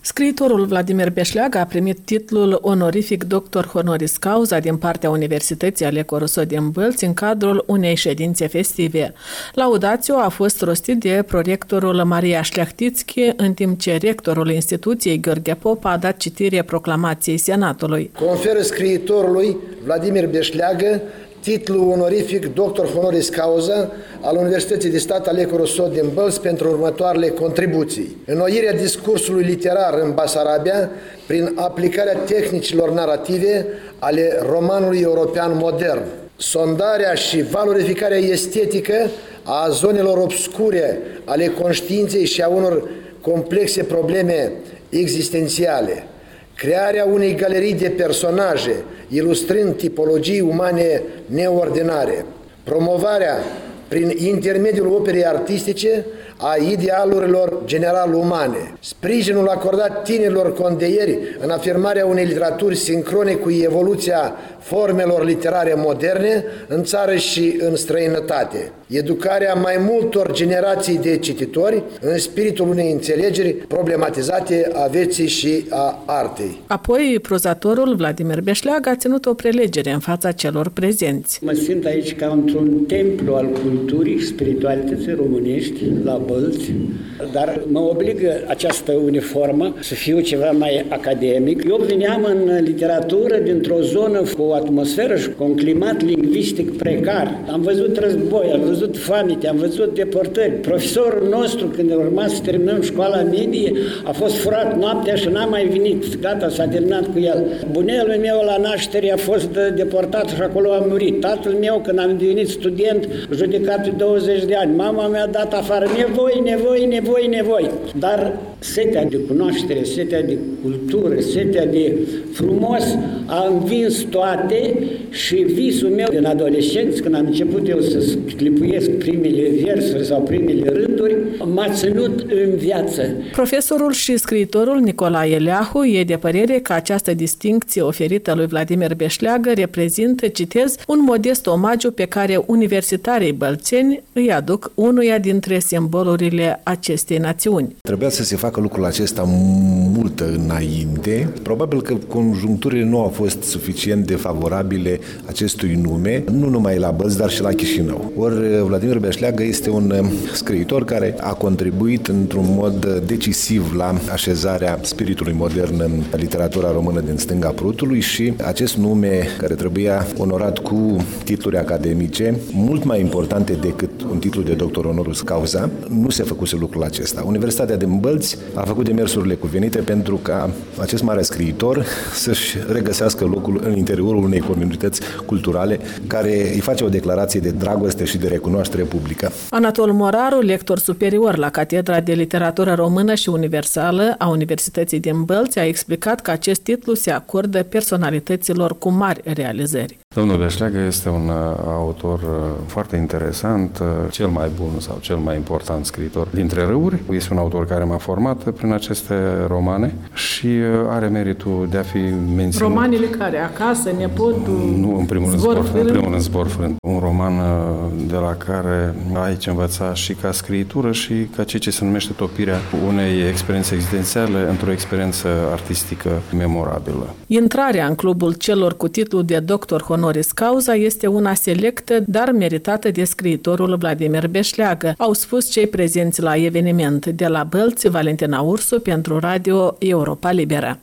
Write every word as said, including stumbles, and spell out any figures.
Scriitorul Vladimir Beșleagă a primit titlul onorific doctor honoris causa din partea Universității Aleco Rousseau din Bălți în cadrul unei ședințe festive. Laudațiu a fost rostit de prorectorul Maria Șleachtițchi, în timp ce rectorul instituției Gheorghe Popa a dat citire proclamației Senatului. Conferă scriitorului Vladimir Beșleagă titlul onorific doctor honoris causa al Universității de Stat Aleco Rousseau din Bălți pentru următoarele contribuții. Înnoirea discursului literar în Basarabia prin aplicarea tehnicilor narrative ale romanului european modern. Sondarea și valorificarea estetică a zonelor obscure ale conștiinței și a unor complexe probleme existențiale. Crearea unei galerii de personaje, ilustrând tipologii umane neordinare. Promovarea, prin intermediul operei artistice, a idealurilor general umane. Sprijinul acordat tinerilor condeieri în afirmarea unei literaturi sincrone cu evoluția formelor literare moderne în țară și în străinătate. Educarea mai multor generații de cititori în spiritul unei înțelegeri problematizate a vieții și a artei. Apoi, prozatorul Vladimir Beșleagă a ținut o prelegere în fața celor prezenți. Mă simt aici ca într-un templu al culturii și spiritualității românești la Bălți, dar mă obligă această uniformă să fiu ceva mai academic. Eu veneam în literatură dintr-o zonă cu o atmosferă și cu un climat lingvistic precar. Am văzut război, am văzut famine, am văzut deportări. Profesorul nostru, când urma să terminăm școala medie, a fost furat noaptea și n-a mai venit. Gata, s-a terminat cu el. Bunelul meu la naștere a fost deportat și acolo a murit. Tatăl meu, când am devenit student, judecat pe douăzeci de ani. Mama mi-a dat afară. Nevoi, nevoi, nevoi, nevoi. Dar setea de cunoaștere, setea de cultură, setea de frumos a învins toate și visul meu din adolescență, când am început eu să clipuiesc primele versuri sau primele rânduri, m-a ținut în viață. Profesorul și scriitorul Nicolae Leahu e de părere că această distincție oferită lui Vladimir Beșleagă reprezintă, citez, un modest omagiu pe care universitarii bălțeni îi aduc unuia dintre simbolurile acestei națiuni. Trebuia să se facă lucrul acesta mult înainte. Probabil că conjuncturile nu au fost suficient de favorabile acestui nume, nu numai la Bălți, dar și la Chișinău. Ori Vladimir Beșleagă este un scriitor care a contribuit într-un mod decisiv la așezarea spiritului modern în literatura română din stânga Prutului și acest nume, care trebuia onorat cu titluri academice, mult mai importante decât un titlu de doctor honoris causa, nu se făcuse lucrul acesta. Universitatea din Bălți a făcut demersurile cuvenite pentru ca acest mare scriitor să-și regăsească locul în interiorul unei comunități culturale care îi face o declarație de dragoste și de recunoaștere publică. Anatol Moraru, lector superior la Catedra de Literatură Română și Universală a Universității din Bălți, a explicat că acest titlu se acordă personalităților cu mari realizări. Domnul Beșleagă este un autor foarte interesant, cel mai bun sau cel mai important scriitor dintre râuri. Este un autor care m-a format prin aceste romane și are meritul de a fi menținut. Romanele care? Acasă, Nepotul, Nu, în primul rând Zbor Zbor, Frânt? în primul rând Zbor Frânt. Un roman de la care ai ce învăța și ca scriitură și ca ceea ce se numește topirea unei experiențe existențiale într-o experiență artistică memorabilă. Intrarea în clubul celor cu titlul de doctor honoris causa este una selectă, dar meritată de scriitorul Vladimir Beșleagă, au spus cei prezenți la eveniment. De la Bălți, Valentina Ursu pentru Radio Europa Liberă.